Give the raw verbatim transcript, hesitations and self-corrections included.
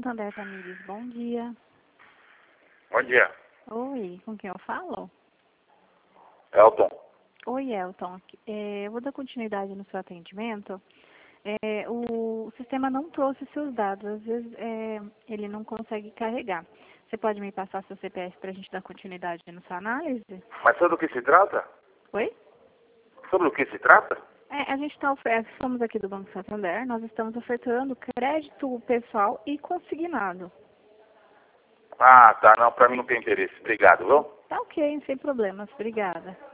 Santander, Tamires, bom dia. Bom dia. Oi, com quem eu falo? Elton. Oi, Elton. É, eu vou dar continuidade no seu atendimento. É, o, o sistema não trouxe seus dados, às vezes é, ele não consegue carregar. Você pode me passar seu C P F para a gente dar continuidade na sua análise? Mas sobre o que se trata? Oi? Sobre o que se trata? É, a gente está oferecendo, somos aqui do Banco Santander, nós estamos ofertando crédito pessoal e consignado. Ah, tá. Não, pra mim não tem interesse. Obrigado, viu? Tá ok, sem problemas. Obrigada.